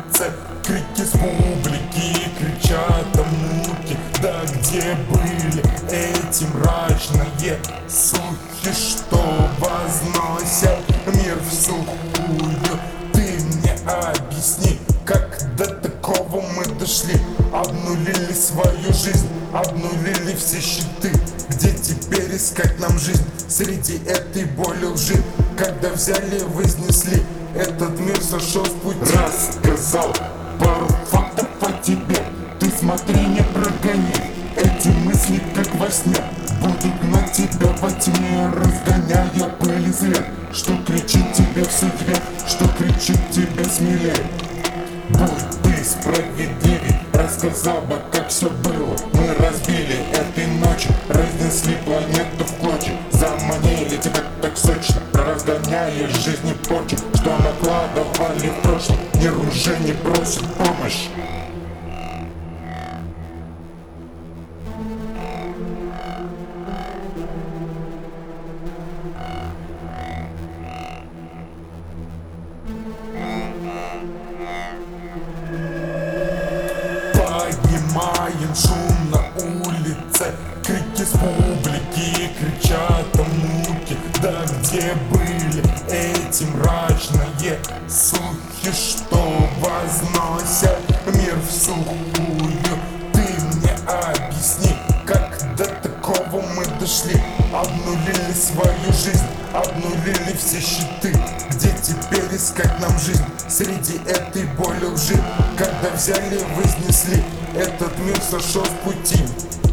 улице, крики с публики, кричат о муке. Да где были эти мрачные слухи, что возносят мир в сухую? Ты мне объясни, как до такого мы дошли? Обнулили свою жизнь, обнулили все щиты. Где теперь искать нам жизнь среди этой боли лжи? Когда взяли, вознесли, этот мир сошел с пути. Рассказал пару фактов о тебе, ты смотри, не прогони. Эти мысли, как во сне, будут на тебя во тьме, разгоняя пыль и свет. Что кричит тебе в судьбе, что кричит тебе смелее? Будь ты справедливей, рассказал бы, как все было. Мы разбили этой ночью, разнесли планету в клочья. Заманили тебя так сочно, разгоняя жизни порчи, что накладывали в прошлом. Мир уже не просит помощи. Поднимаем шум на улице, крики с публики, кричат о муке. Да где были эти мрачные слухи, что возносят мир в сухую? Ты мне объясни, как до такого мы дошли? Обнулили свою жизнь, обнулили все щиты. Где теперь искать нам жизнь среди этой боли лжи? Когда взяли, вознесли, этот мир сошел с пути.